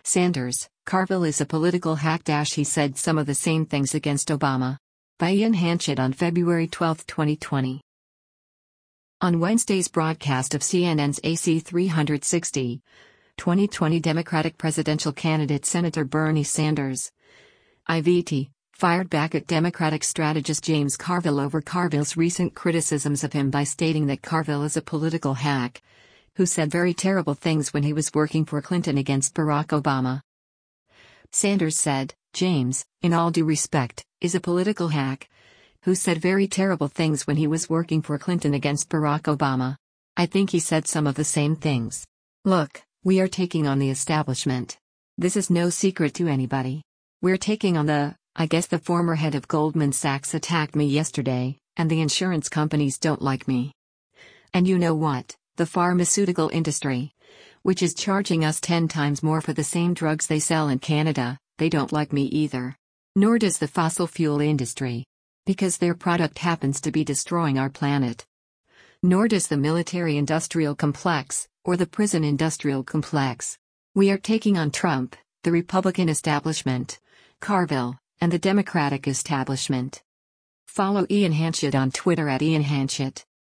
Sanders, Carville is a political hack. He said some of the same things against Obama. By Ian Hanchett on February 12, 2020. On Wednesday's broadcast of CNN's AC 360, 2020 Democratic presidential candidate Senator Bernie Sanders, IVT, fired back at Democratic strategist James Carville over Carville's recent criticisms of him by stating that Carville is a political hack who said very terrible things when he was working for Clinton against Barack Obama. Sanders said, James, in all due respect, is a political hack who said very terrible things when he was working for Clinton against Barack Obama. I think he said some of the same things. Look, we are taking on the establishment. This is no secret to anybody. We're taking on I guess the former head of Goldman Sachs attacked me yesterday, and the insurance companies don't like me. And you know what? The pharmaceutical industry, which is charging us 10 times more for the same drugs they sell in Canada, they don't like me either. Nor does the fossil fuel industry. Because their product happens to be destroying our planet. Nor does the military-industrial complex, or the prison-industrial complex. We are taking on Trump, the Republican establishment, Carville, and the Democratic establishment. Follow Ian Hanchett on Twitter @IanHanchett.